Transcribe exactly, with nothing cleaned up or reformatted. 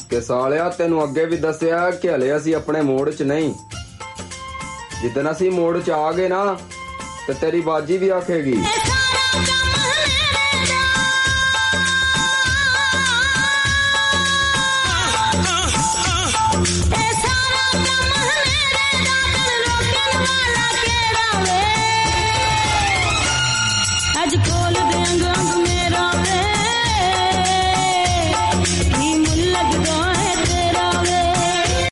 ਕਿ ਸਾਲਿਆ ਤੈਨੂੰ ਅੱਗੇ ਵੀ ਦੱਸਿਆ ਕਿ ਹਲੇ ਅਸੀਂ ਆਪਣੇ ਮੋੜ 'ਚ ਨਹੀਂ। ਜਿੱਦਣ ਅਸੀਂ ਮੋੜ 'ਚ ਆ ਗਏ ਨਾ ਤੇ ਤੇਰੀ ਬਾਜੀ ਵੀ ਆਖੇਗੀ। ਅੱਜ ਕੋਲ ਦੇ ਅੰਗ ਅੰਗ